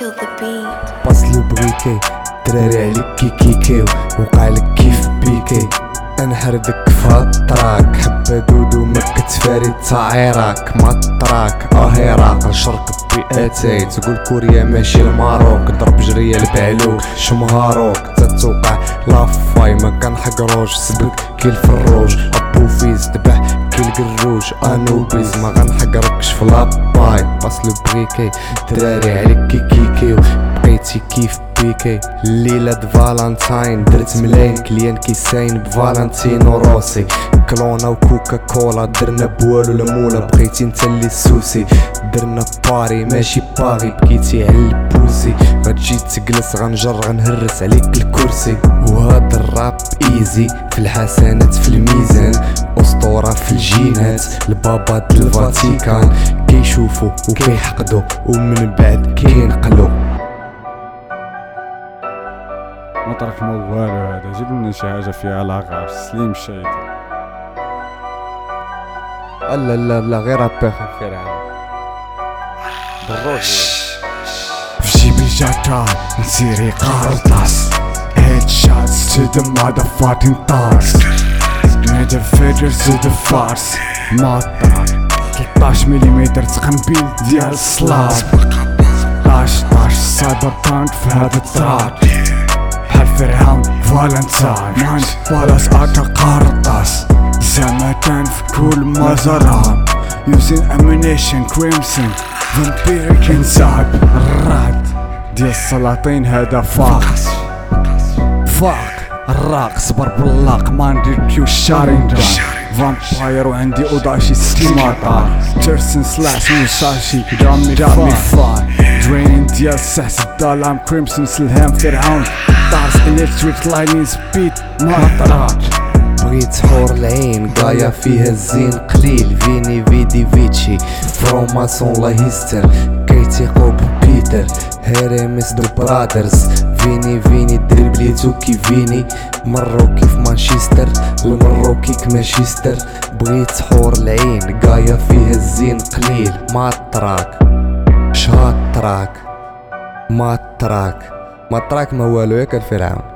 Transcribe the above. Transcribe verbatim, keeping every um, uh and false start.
kill the beat. باصلو بريكي دراري عليك كي كيكيو وقعلك كيف بيكي انحردك فهالطراك حبة دودو ما كتفاري تعيراك مطراك اهيراق الشرق بيئتي تقول كوريا ماشي الماروك ضرب جرية البعلوك شمهاروك تتوقع لافاي ما كنحقروش سبك كي الفروج ابو فيز دبح كي القروج انوبيز ما غنحقركش في لاباي باصلو بريكي دراري عليك كي كيكيو بقيتي كيف بيكي ليلة فالنتاين درت ملاين كليان كيساين بفالنتينو روسي كلونا وكوكا كولا درنا بوالو المولا بقيتي انت اللي سوسي درنا باري ماشي باغي بكيتي على البوزي غتجي تجلس غنجر غنهرس عليك الكرسي وهاد الراب ايزي في الحسنات في الميزان اسطورة في الجينات البابا د الفاتيكان كيشوفو وكيحقدو ومن بعد كينقلو. ما تركنا والو هذا جيب لنا شي حاجه فيها لاغار سليم شايد. لا لا لا غير رابر فرعون بالروح في جيبي جاكا نسيري قارطاس هيد شوتس تو ذا motherfucking stars ميدر فيدرز تو ذا فارس مطر ثلاثطاش مليمتر تقنبيل ديال السلاب طاش طاش سايبر بانك في هذا التراك بحال فرعون فالنتاين مان بالاس اكا قارطاس زمكان في كل مزرعة يوزين امونيشن كريمسون فامبيريك انسايد الراد ديال السلاطين هذا فاق فاق الراق صبر باللاق ما ندير كيو شارينجان فامباير وعندي اوضاشي سكيماطا تيرسن سلاش موساشي دامي دامي فاي درين ديال السحس الظلام كريمسون سلهام فرعون طارس الكتريك لاينين سبيد مطرات بغيت حور العين قايا فيها الزين قليل فيني فيدي فيتشي فروماسون لا هيستر كيتيقو ببيتر هيريمس دو برادرز فيني فيني دربليتو كي فيني مروكي في مانشستر المروكي كمانشستر بغيت حور العين قايا فيها الزين قليل ما التراك شهاد تراك ما التراك ما التراك ما والو ياك الفرعون.